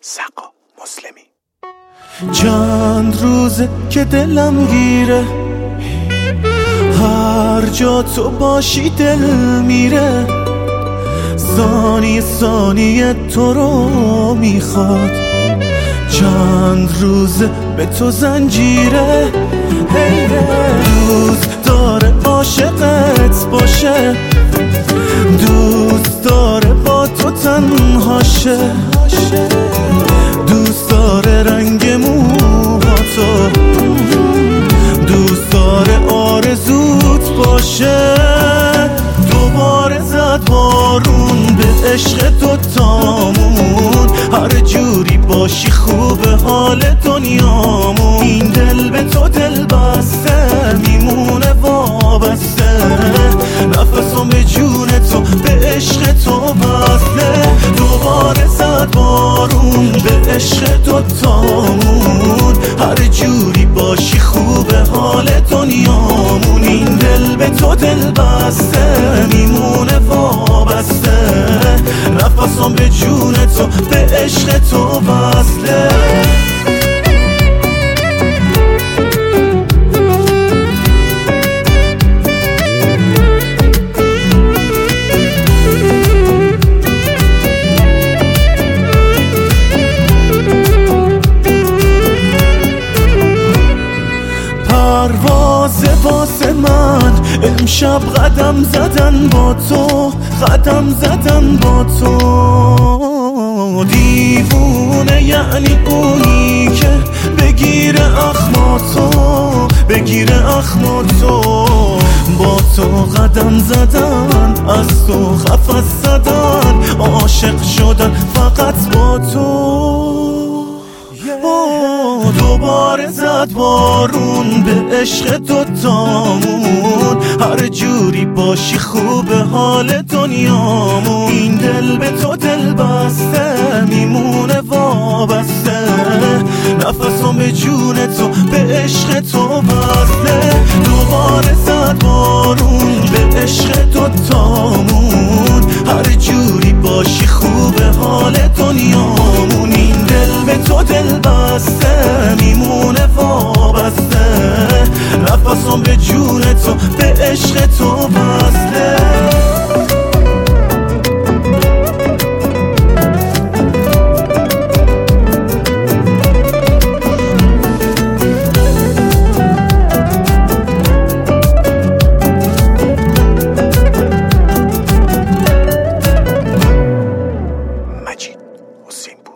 سقا مسلمی. چند روزه که دلم گیره، هر جا تو باشی دل میره، ثانیه ثانیه تو رو میخواد. چند روزه به تو زنجیره، دوست داره عاشقت باشه، دوست داره با تو تنهاشه، دوست داره رنگ موهاتو، دوست داره آرزوت باشه. دوباره زد بارون به عشق دوتامون، هر جوری باشی خوبه حال دنیامون. این دل به تو دل بسته میمونه وابسته، نفسم به جون تو به عشق تو بسته. دوباره زد بارون به عشق دوتامون، هر جوری باشی خوبه حال دنیامون. این دل به تو دل بسته میمونه وابسته، نفسم به جون تو به عشق تو وصله. پروازه واسه من امشب قدم زدن با تو، قدم زدن با تو. دیوونه یعنی اونی که بگیره اخماتو، بگیره اخماتو. با تو قدم زدن، از تو خفت زدن، عاشق شدن فقط با تو. دوباره زد بارون به عشق دوتامون، هر جوری باشی خوبه حال دنیامون. این دل به تو دل بسته میمونه وابسته، نفسم به جون تو به عشق تو بسته. دوباره زد بارون به عشق دوتامون، هر جوری باشی خوبه حال دنیامون. این دل به تو دل بسته میمونه وابسته، نفسم به جون تو به عشق تو بسته. مجید حسین